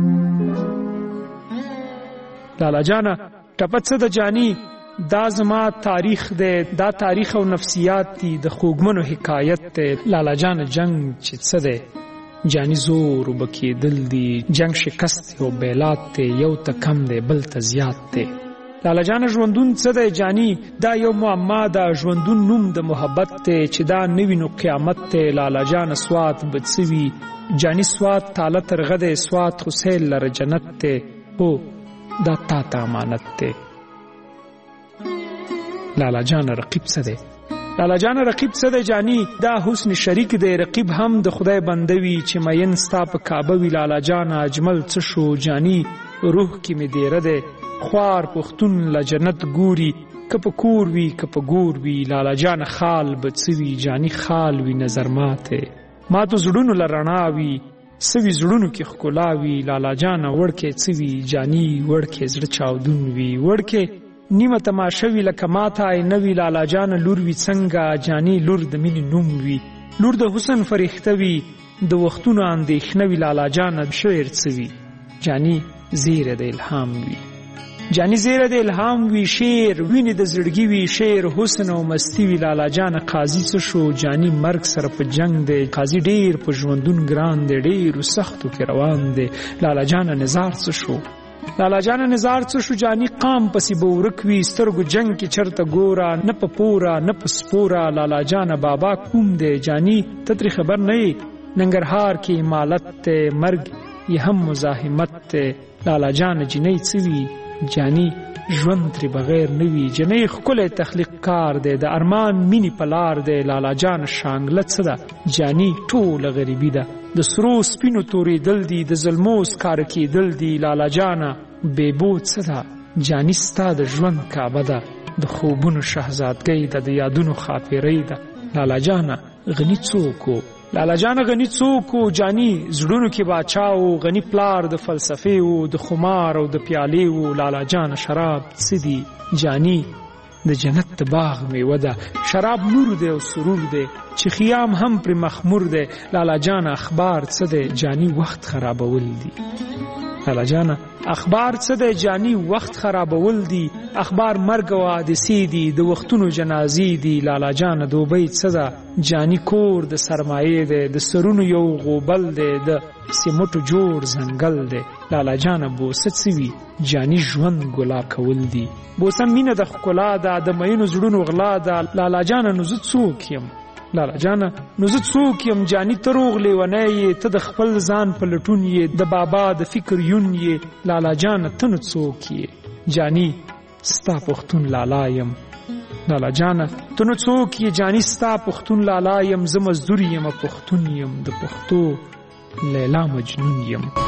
لالا جان ټپه څه ده جاني دا زما تاریخ دی دا تاریخ او نفسیات دي د خوږمنو حکایت دی لالا جان جنگ چې څه دی جاني زور وبه کېدل دي جنگ شکست او بیلات دی یو ته کم دی بل ته زیات دی لالا جان ژوندون څه دی جاني دا یو معما ده ژوندون نوم د محبت دی چې دا نوي نو قیامت دی لالا جان سوات به څه وي جاني سوات تاله ترغه دی سوات خو سیل لره جنت دی هو دا تا ته امانت دی لالا جان رقیب څه دی لالا جان رقیب څه دی جاني دا حسن شریک دی رقیب هم د خدای بنده وي چې مین ستا په کعبه وي لالا جان اجمل څه شو جاني روح کې مې دیره دی خوار پښتون له جنت ګوري که په کور وي که په ګور وي لالا جان خال به څه وي جاني خال وي نظر ماته ماتو زړونو له رڼا وي څه وي زړونو کې ښکلا وي لالا جانه وړکې څه وي جاني وړکې زړه چاودون وي وړکې نیمه تماشه وي لکه ماته آینه وي لالا جانه لور وي څنګه جاني لور د مینې نوم وي لور د حسن فرښته وي د وختونو اندېښنه وي لالا جانه شعر څه وي جاني زیره د الهام وي جاني زیره د الهام وي شعر وینې د زړګي وي شعر حسن او مستی وي لالا جانه قاضي څه شو جاني مرګ سره په جنگ دی قاضي ډیر په ژوندون ګران دی ډیرو سختو کې روان دی لالا جانه نظار څه شو لالا جانه نظار څه شو جاني قام پسې به ورک وي سترګو جنگ کې چرته ګوره نه په پوره نه په سپوره لالا جانه بابا کوم دی جاني ته ترې خبر نه یې ننګرهار کې امالت دی مرګ یې هم مزاحمت دی لالا جانه جنۍ څه وي جاني ژوند ترې بغیر نه وي جنۍ ښکلی تخلیق کار دی د ارمان مینې په لار دی لالا جان شانګله څه ده جاني ټوله غریبي ده د سرو سپینو تورېدل دي د ظلمو سکاره کېدل دي لالا جانه بیبو څه ده جاني ستا د ژوند کعبه ده د خوبونو شهزادګۍ ده د یادونو خاپیرۍ ده لالا جانه غني څوک و لالا جان غني څوک و جاني زړونو کې باچا و غني پلار د فلسفې و د خمار او د پیالې و لالا جان شراب څه دي جاني د جنت د باغ میوه ده شراب نور دی او سرور دی چې خیام هم پرې مخمور دی لالا جان اخبار څه دی جاني وخت خرابول دي لالا جان اخبار څه دی جاني وخت خرابول دي اخبار مرګ او حادثې دي د وختونو جنازې دي لالا جان دوبۍ څه ده جاني کور د سرمایې دی د سرونو یو غوبل دی د سیمټو جوړ ځنګل دی لالا جان بوسه څه وي جاني ژوند ګلا کول دي بوسه مینه د ښکلا ده د مینو زړونو غلا ده لالا جان نو زه څوک یم لالا جانا نو زه څوک یم جاني ته روغ لیونی یې ته د خپل ځان په لټون یې د بابا د فکر یون یې لالا جانه ته نو څوک یې جاني ستا پښتون لالا یم لالا جانا ته نو څوک یې جاني ستا پښتون لالا یم زه مزدور یم پښتون یم د پښتو لیلا مجنون یم